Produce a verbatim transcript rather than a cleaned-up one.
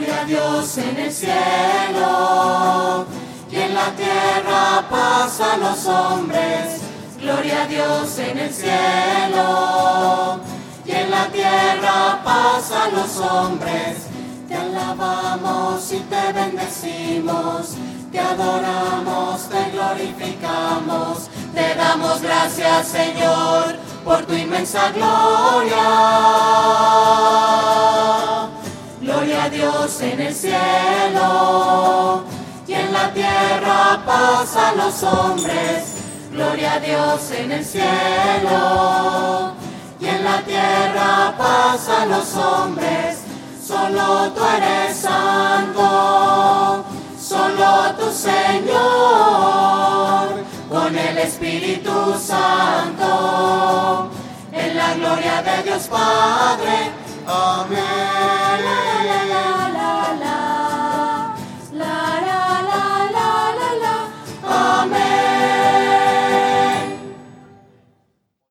Gloria a Dios en el cielo, y en la tierra paz a los hombres. Gloria a Dios en el cielo, y en la tierra paz a los hombres. Te alabamos y te bendecimos, te adoramos, te glorificamos, te damos gracias, Señor, por tu inmensa gloria. Gloria a Dios en el cielo, y en la tierra paz a los hombres. Gloria a Dios en el cielo, y en la tierra paz a los hombres. Solo tú eres santo, solo tu Señor, con el Espíritu Santo, en la gloria de Dios Padre. Amén.